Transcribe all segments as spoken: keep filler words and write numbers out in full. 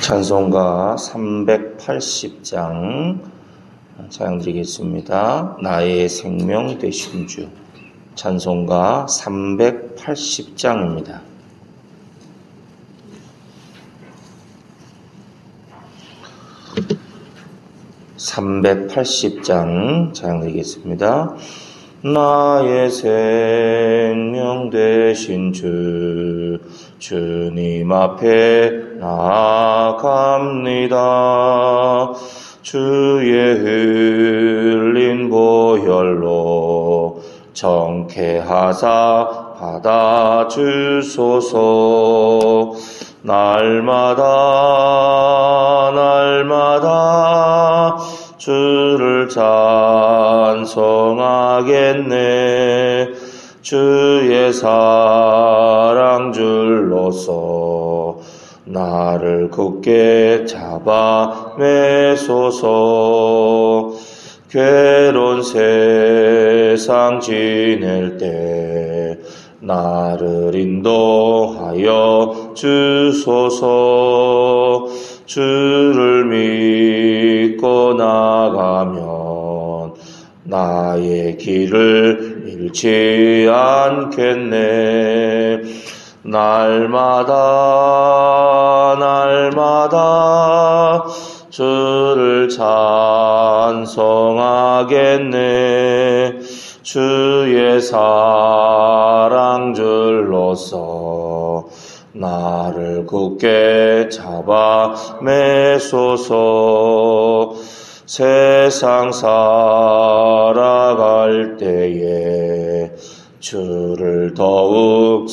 찬송가 삼백팔십 장 찬양드리겠습니다. 나의 생명 되신 주. 찬송가 삼백팔십 장입니다. 삼백팔십 장 찬양드리겠습니다. 나의 생명 되신 주, 주님 앞에 나아갑니다. 주의 흘린 보혈로 정케하사 받아주소서. 날마다 날마다 주를 찬송하겠네. 주의 사랑 줄로서 나를 굳게 잡아 매소서. 괴로운 세상 지낼 때 나를 인도하여 주소서. 주를 믿고 나가면 나의 길을 잃지 않겠네. 날마다 날마다 주를 찬송하겠네. 주의 사랑 줄로서 나를 굳게 잡아 매소서. 세상 살아갈 때에 주를 더욱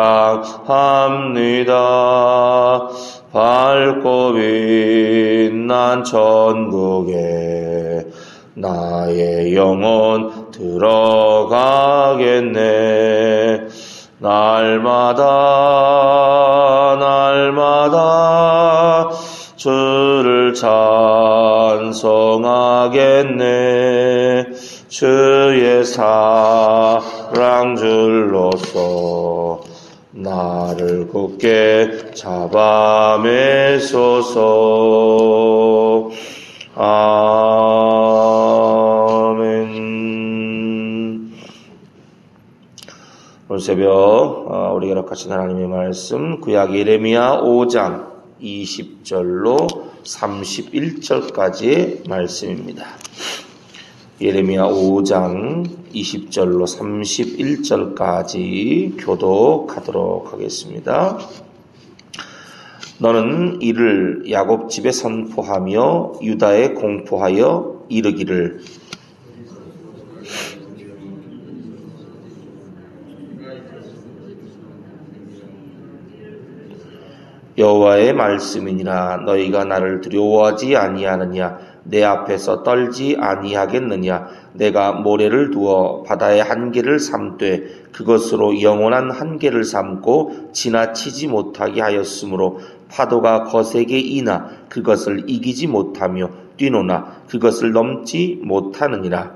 사랑합니다. 밝고 빛난 천국에 나의 영혼 들어가겠네. 날마다 날마다 주를 찬송하겠네. 주의 사랑 줄로서 나를 굳게 잡아 매소서. 아멘. 오늘 새벽 우리가 기록하신 하나님의 말씀 구약 예레미야 오 장 이십 절로 삼십일 절까지의 말씀입니다. 예레미야 오 장 이십 절로 삼십일 절까지 교독하도록 하겠습니다. 너는 이를 야곱 집에 선포하며 유다에 공포하여 이르기를 여호와의 말씀이니라. 너희가 나를 두려워하지 아니하느냐? 내 앞에서 떨지 아니하겠느냐? 내가 모래를 두어 바다의 한계를 삼되 그것으로 영원한 한계를 삼고 지나치지 못하게 하였으므로 파도가 거세게 이나 그것을 이기지 못하며 뛰노나 그것을 넘지 못하느니라.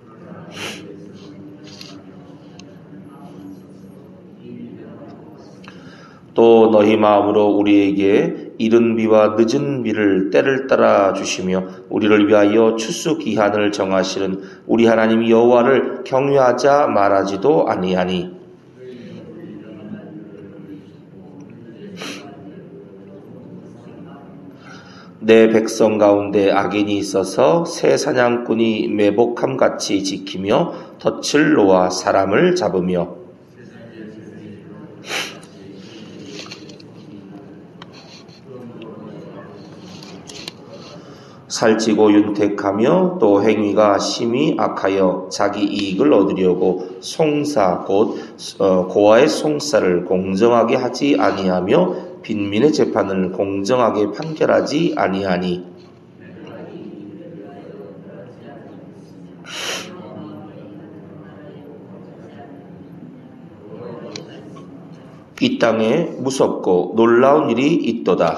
또 너희 마음으로 우리에게 이른 비와 늦은 비를 때를 따라 주시며 우리를 위하여 추수 기한을 정하시는 우리 하나님 여호와를 경외하자 말하지도 아니하니. 내 백성 가운데 악인이 있어서 새 사냥꾼이 매복함같이 지키며 덫을 놓아 사람을 잡으며 살찌고 윤택하며 또 행위가 심히 악하여 자기 이익을 얻으려고 송사 곧 고아의 송사를 공정하게 하지 아니하며 빈민의 재판을 공정하게 판결하지 아니하니. 이 땅에 무섭고 놀라운 일이 있도다.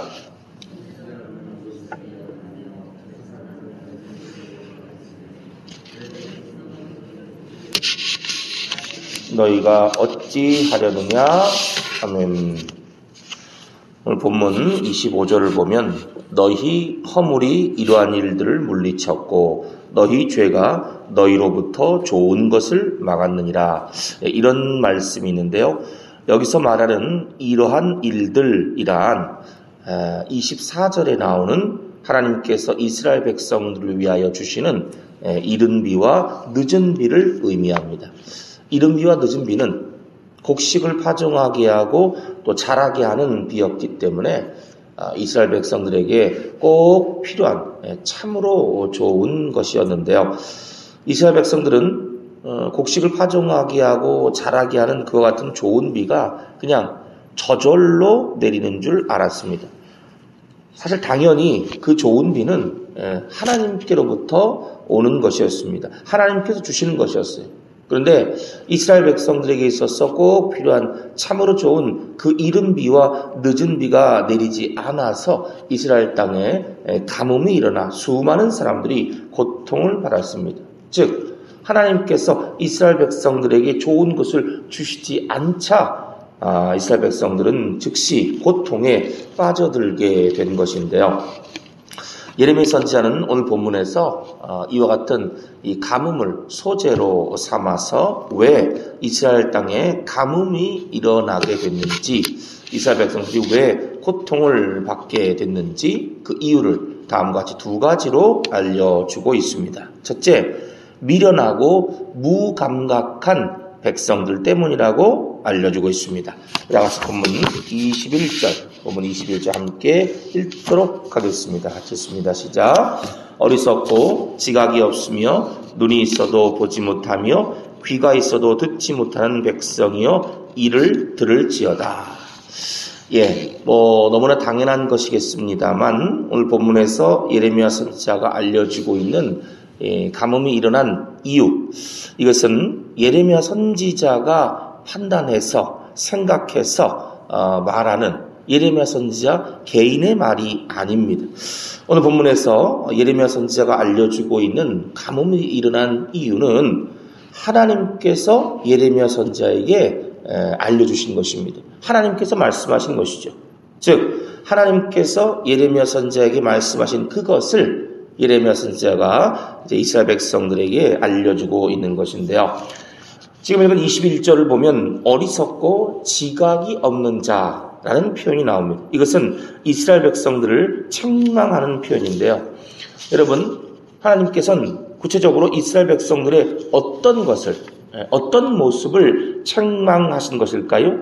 너희가 어찌 하려느냐? 아멘. 오늘 본문 이십오 절을 보면 너희 허물이 이러한 일들을 물리쳤고 너희 죄가 너희로부터 좋은 것을 막았느니라. 이런 말씀이 있는데요. 여기서 말하는 이러한 일들이란 이십사 절에 나오는 하나님께서 이스라엘 백성들을 위하여 주시는 이른 비와 늦은 비를 의미합니다. 이른 비와 늦은 비는 곡식을 파종하게 하고 또 자라게 하는 비였기 때문에 이스라엘 백성들에게 꼭 필요한 참으로 좋은 것이었는데요. 이스라엘 백성들은 곡식을 파종하게 하고 자라게 하는 그와 같은 좋은 비가 그냥 저절로 내리는 줄 알았습니다. 사실 당연히 그 좋은 비는 하나님께로부터 오는 것이었습니다. 하나님께서 주시는 것이었어요. 그런데 이스라엘 백성들에게 있어서 꼭 필요한 참으로 좋은 그 이른 비와 늦은 비가 내리지 않아서 이스라엘 땅에 가뭄이 일어나 수많은 사람들이 고통을 받았습니다. 즉 하나님께서 이스라엘 백성들에게 좋은 것을 주시지 않자 아, 이스라엘 백성들은 즉시 고통에 빠져들게 된 것인데요. 예레미야 선지자는 오늘 본문에서 어, 이와 같은 이 가뭄을 소재로 삼아서 왜 이스라엘 땅에 가뭄이 일어나게 됐는지, 이스라엘 백성들이 왜 고통을 받게 됐는지 그 이유를 다음과 같이 두 가지로 알려주고 있습니다. 첫째, 미련하고 무감각한 백성들 때문이라고 알려주고 있습니다. 그래서 본문 이십일 절, 본문 이십일 절 함께 읽도록 하겠습니다. 같이 읽습니다. 시작. 어리석고 지각이 없으며 눈이 있어도 보지 못하며 귀가 있어도 듣지 못하는 백성이여 이를 들을지어다. 예, 뭐 너무나 당연한 것이겠습니다만 오늘 본문에서 예레미야 선지자가 알려주고 있는 예, 가뭄이 일어난 이유, 이것은 예레미야 선지자가 판단해서 생각해서 어, 말하는 예레미야 선지자 개인의 말이 아닙니다. 오늘 본문에서 예레미야 선지자가 알려주고 있는 가뭄이 일어난 이유는 하나님께서 예레미야 선지자에게 에, 알려주신 것입니다. 하나님께서 말씀하신 것이죠. 즉 하나님께서 예레미야 선지자에게 말씀하신 그것을 예레미야 선지자가 이제 이스라엘 백성들에게 알려주고 있는 것인데요. 지금 읽은 이십일 절을 보면 어리석고 지각이 없는 자라는 표현이 나옵니다. 이것은 이스라엘 백성들을 책망하는 표현인데요. 여러분, 하나님께서는 구체적으로 이스라엘 백성들의 어떤 것을, 어떤 모습을 책망하신 것일까요?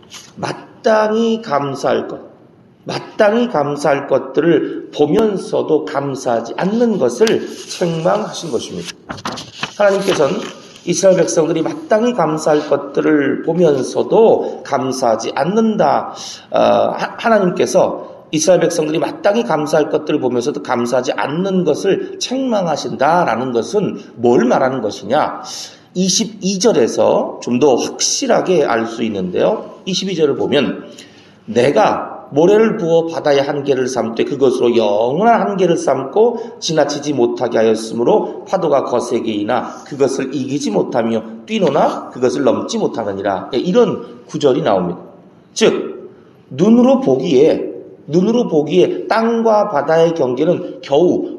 마땅히 감사할 것. 마땅히 감사할 것들을 보면서도 감사하지 않는 것을 책망하신 것입니다. 하나님께서는 이스라엘 백성들이 마땅히 감사할 것들을 보면서도 감사하지 않는다. 어, 하나님께서 이스라엘 백성들이 마땅히 감사할 것들을 보면서도 감사하지 않는 것을 책망하신다라는 것은 뭘 말하는 것이냐? 이십이 절에서 좀 더 확실하게 알 수 있는데요. 이십이 절을 보면 내가 모래를 부어 바다의 한계를 삼되 그것으로 영원한 한계를 삼고 지나치지 못하게 하였으므로 파도가 거세게 이나 그것을 이기지 못하며 뛰노나 그것을 넘지 못하느니라. 이런 구절이 나옵니다. 즉 눈으로 보기에 눈으로 보기에 땅과 바다의 경계는 겨우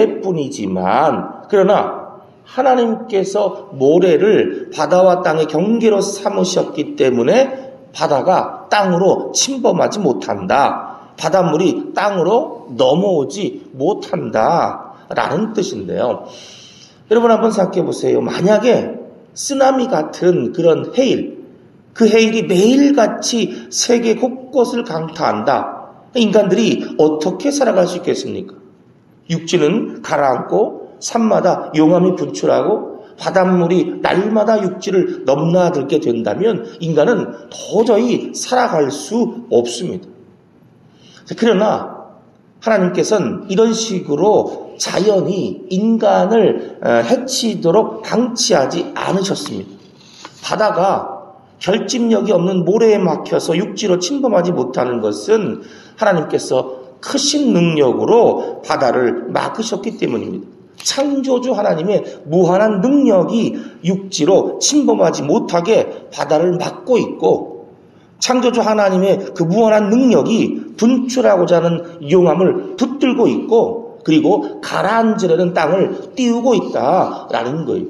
모래뿐이지만 그러나 하나님께서 모래를 바다와 땅의 경계로 삼으셨기 때문에 바다가 땅으로 침범하지 못한다. 바닷물이 땅으로 넘어오지 못한다. 라는 뜻인데요. 여러분 한번 생각해 보세요. 만약에 쓰나미 같은 그런 해일, 그 해일이 매일같이 세계 곳곳을 강타한다. 인간들이 어떻게 살아갈 수 있겠습니까? 육지는 가라앉고 산마다 용암이 분출하고 바닷물이 날마다 육지를 넘나들게 된다면 인간은 도저히 살아갈 수 없습니다. 그러나 하나님께서는 이런 식으로 자연이 인간을 해치도록 방치하지 않으셨습니다. 바다가 결집력이 없는 모래에 막혀서 육지로 침범하지 못하는 것은 하나님께서 크신 능력으로 바다를 막으셨기 때문입니다. 창조주 하나님의 무한한 능력이 육지로 침범하지 못하게 바다를 막고 있고 창조주 하나님의 그 무한한 능력이 분출하고자 하는 용암을 붙들고 있고 그리고 가라앉으려는 땅을 띄우고 있다라는 거예요.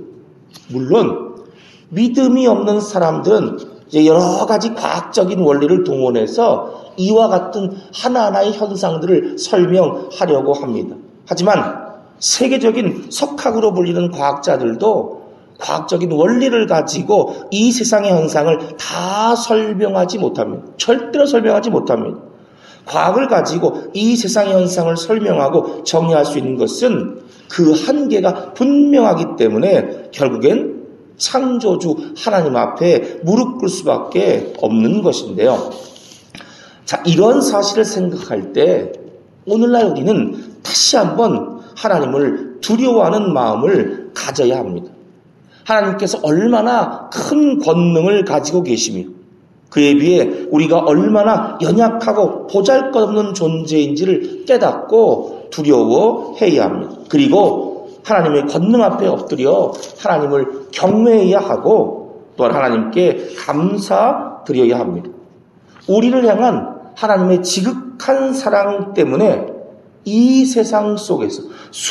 물론 믿음이 없는 사람들은 이제 여러 가지 과학적인 원리를 동원해서 이와 같은 하나하나의 현상들을 설명하려고 합니다. 하지만 세계적인 석학으로 불리는 과학자들도 과학적인 원리를 가지고 이 세상의 현상을 다 설명하지 못합니다. 절대로 설명하지 못합니다. 과학을 가지고 이 세상의 현상을 설명하고 정의할 수 있는 것은 그 한계가 분명하기 때문에 결국엔 창조주 하나님 앞에 무릎 꿇을 수밖에 없는 것인데요. 자, 이런 사실을 생각할 때 오늘날 우리는 다시 한번 하나님을 두려워하는 마음을 가져야 합니다. 하나님께서 얼마나 큰 권능을 가지고 계시며 그에 비해 우리가 얼마나 연약하고 보잘것없는 존재인지를 깨닫고 두려워해야 합니다. 그리고 하나님의 권능 앞에 엎드려 하나님을 경외해야 하고 또한 하나님께 감사드려야 합니다. 우리를 향한 하나님의 지극한 사랑 때문에 이 세상 속에서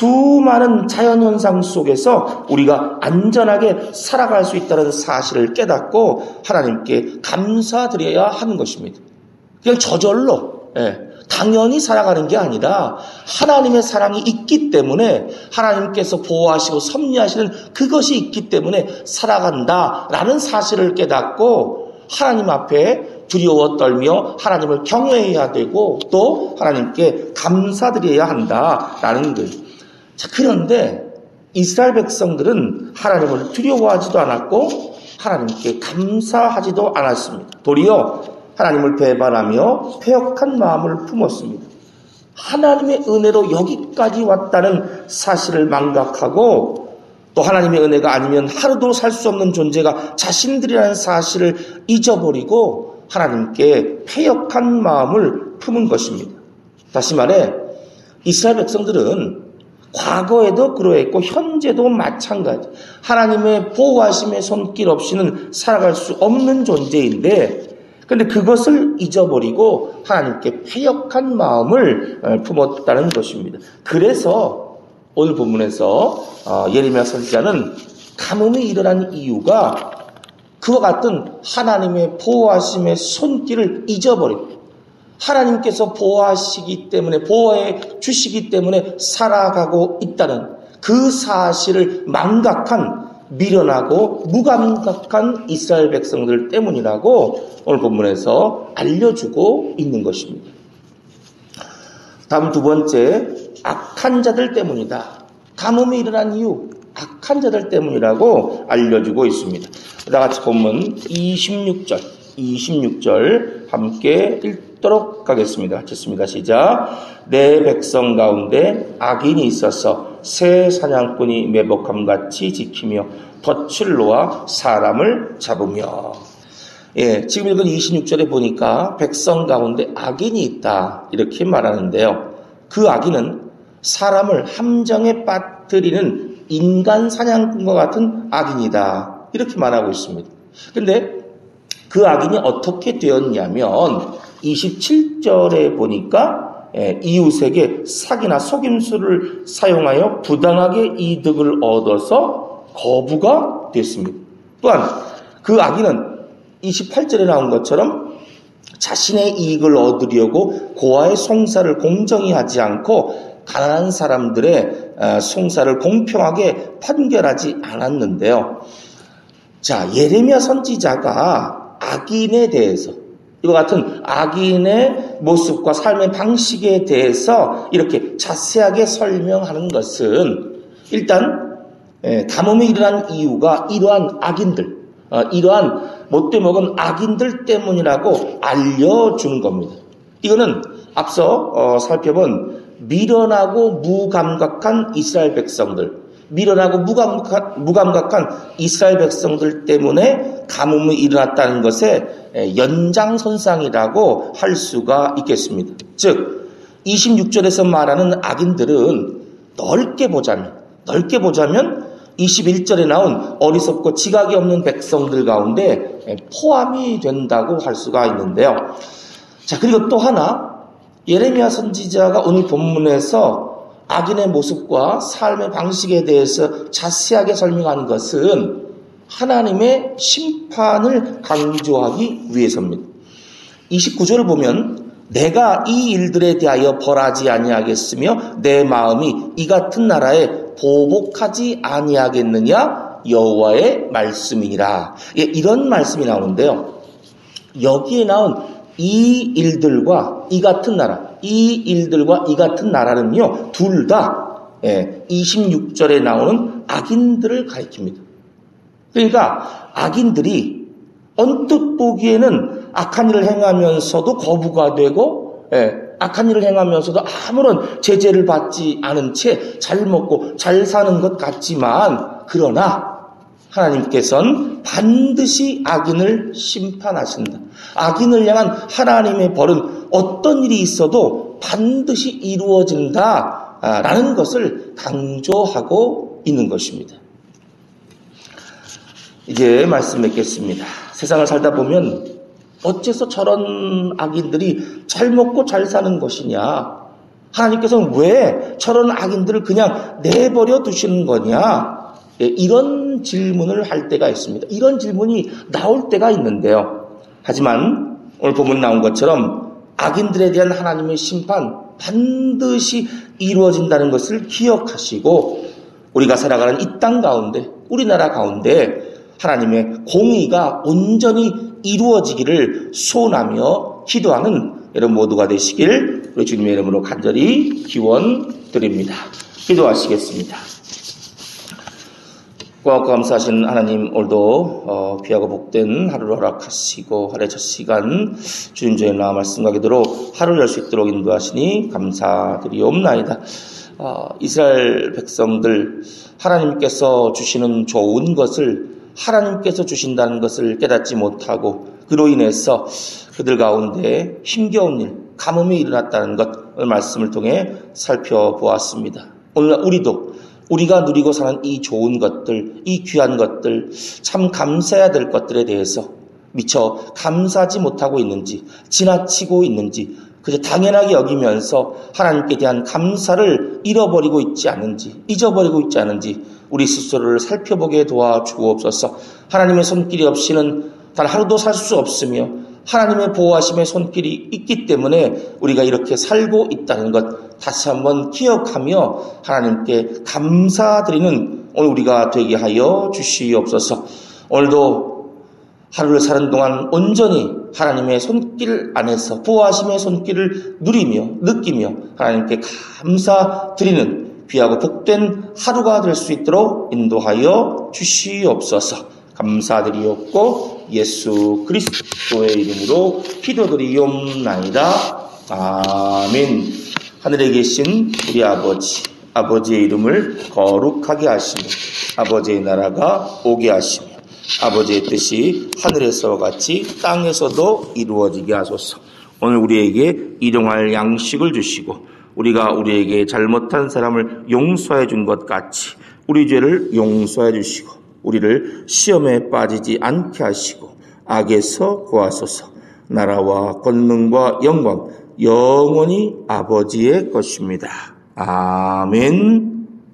수많은 자연현상 속에서 우리가 안전하게 살아갈 수 있다는 사실을 깨닫고 하나님께 감사드려야 하는 것입니다. 그냥 저절로 예, 당연히 살아가는 게 아니라 하나님의 사랑이 있기 때문에 하나님께서 보호하시고 섭리하시는 그것이 있기 때문에 살아간다라는 사실을 깨닫고 하나님 앞에 두려워 떨며 하나님을 경외해야 되고 또 하나님께 감사드려야 한다라는 거예요. 자, 그런데 이스라엘 백성들은 하나님을 두려워하지도 않았고 하나님께 감사하지도 않았습니다. 도리어 하나님을 배반하며 패역한 마음을 품었습니다. 하나님의 은혜로 여기까지 왔다는 사실을 망각하고 또 하나님의 은혜가 아니면 하루도 살 수 없는 존재가 자신들이라는 사실을 잊어버리고 하나님께 패역한 마음을 품은 것입니다. 다시 말해 이스라엘 백성들은 과거에도 그러했고 현재도 마찬가지 하나님의 보호하심의 손길 없이는 살아갈 수 없는 존재인데 그런데 그것을 잊어버리고 하나님께 패역한 마음을 품었다는 것입니다. 그래서 오늘 본문에서 예레미야 선지자는 가뭄이 일어난 이유가 그와 같은 하나님의 보호하심의 손길을 잊어버리고 하나님께서 보호하시기 때문에 보호해 주시기 때문에 살아가고 있다는 그 사실을 망각한 미련하고 무감각한 이스라엘 백성들 때문이라고 오늘 본문에서 알려주고 있는 것입니다. 다음 두 번째, 악한 자들 때문이다. 가뭄이 일어난 이유, 악한 자들 때문이라고 알려주고 있습니다. 다 같이 본문 이십육 절, 이십육 절 함께 읽도록 하겠습니다. 읽겠습니다. 시작. 내 백성 가운데 악인이 있어서 새 사냥꾼이 매복함같이 지키며 덫을 놓아 사람을 잡으며. 예, 지금 읽은 이십육 절에 보니까 백성 가운데 악인이 있다 이렇게 말하는데요. 그 악인은 사람을 함정에 빠뜨리는 인간 사냥꾼과 같은 악인이다 이렇게 말하고 있습니다. 그런데 그 악인이 어떻게 되었냐면 이십칠 절에 보니까 예, 이웃에게 사기나 속임수를 사용하여 부당하게 이득을 얻어서 거부가 됐습니다. 또한 그 악인은 이십팔 절에 나온 것처럼 자신의 이익을 얻으려고 고아의 송사를 공정히 하지 않고 가난한 사람들의 송사를 공평하게 판결하지 않았는데요. 자, 예레미야 선지자가 악인에 대해서 이와 같은 악인의 모습과 삶의 방식에 대해서 이렇게 자세하게 설명하는 것은 일단 가뭄이 일어난 이유가 이러한 악인들, 이러한 못돼 먹은 악인들 때문이라고 알려주는 겁니다. 이거는 앞서 살펴본 미련하고 무감각한 이스라엘 백성들, 미련하고 무감각, 무감각한 이스라엘 백성들 때문에 가뭄이 일어났다는 것의 연장선상이라고 할 수가 있겠습니다. 즉 이십육 절에서 말하는 악인들은 넓게 보자면 넓게 보자면 이십일 절에 나온 어리석고 지각이 없는 백성들 가운데 포함이 된다고 할 수가 있는데요. 자, 그리고 또 하나, 예레미야 선지자가 오늘 본문에서 악인의 모습과 삶의 방식에 대해서 자세하게 설명하는 것은 하나님의 심판을 강조하기 위해서입니다. 이십구 절을 보면 내가 이 일들에 대하여 벌하지 아니하겠으며 내 마음이 이 같은 나라에 보복하지 아니하겠느냐 여호와의 말씀이니라. 예, 이런 말씀이 나오는데요. 여기에 나온 이 일들과 이 같은 나라, 이 일들과 이 같은 나라는요, 둘 다 예, 이십육 절에 나오는 악인들을 가리킵니다. 그러니까 악인들이 언뜻 보기에는 악한 일을 행하면서도 거부가 되고, 예, 악한 일을 행하면서도 아무런 제재를 받지 않은 채 잘 먹고 잘 사는 것 같지만, 그러나 하나님께서는 반드시 악인을 심판하신다. 악인을 향한 하나님의 벌은 어떤 일이 있어도 반드시 이루어진다라는 것을 강조하고 있는 것입니다. 이제 말씀 맺겠습니다. 세상을 살다 보면 어째서 저런 악인들이 잘 먹고 잘 사는 것이냐? 하나님께서는 왜 저런 악인들을 그냥 내버려 두시는 거냐? 예, 이런 질문을 할 때가 있습니다. 이런 질문이 나올 때가 있는데요. 하지만 오늘 본문 나온 것처럼 악인들에 대한 하나님의 심판 반드시 이루어진다는 것을 기억하시고 우리가 살아가는 이 땅 가운데, 우리나라 가운데 하나님의 공의가 온전히 이루어지기를 소원하며 기도하는 여러분 모두가 되시길 우리 주님의 이름으로 간절히 기원드립니다. 기도하시겠습니다. 고맙고 감사하신 하나님, 오늘도 어, 귀하고 복된 하루를 허락하시고 하루의 첫 시간 주님 저의 나와 말씀과 기도로 하루를 열 수 있도록 인도하시니 감사드리옵나이다. 어, 이스라엘 백성들 하나님께서 주시는 좋은 것을 하나님께서 주신다는 것을 깨닫지 못하고 그로 인해서 그들 가운데 힘겨운 일, 가뭄이 일어났다는 것, 오늘 말씀을 통해 살펴보았습니다. 오늘 우리도 우리가 누리고 사는 이 좋은 것들, 이 귀한 것들, 참 감사해야 될 것들에 대해서 미처 감사하지 못하고 있는지, 지나치고 있는지, 그저 당연하게 여기면서 하나님께 대한 감사를 잃어버리고 있지 않은지, 잊어버리고 있지 않은지 우리 스스로를 살펴보게 도와주옵소서. 하나님의 손길이 없이는 단 하루도 살 수 없으며 하나님의 보호하심의 손길이 있기 때문에 우리가 이렇게 살고 있다는 것 다시 한번 기억하며 하나님께 감사드리는 오늘 우리가 되게 하여 주시옵소서. 오늘도 하루를 사는 동안 온전히 하나님의 손길 안에서 보호하심의 손길을 누리며 느끼며 하나님께 감사드리는 귀하고 복된 하루가 될 수 있도록 인도하여 주시옵소서. 감사드리옵고 예수 그리스도의 이름으로 기도드리옵나이다. 아멘. 하늘에 계신 우리 아버지, 아버지의 이름을 거룩하게 하시며 아버지의 나라가 오게 하시며 아버지의 뜻이 하늘에서와 같이 땅에서도 이루어지게 하소서. 오늘 우리에게 일용할 양식을 주시고 우리가 우리에게 잘못한 사람을 용서해 준 것 같이 우리 죄를 용서해 주시고 우리를 시험에 빠지지 않게 하시고 악에서 구하소서. 나라와 권능과 영광 영원히 아버지의 것입니다. 아멘.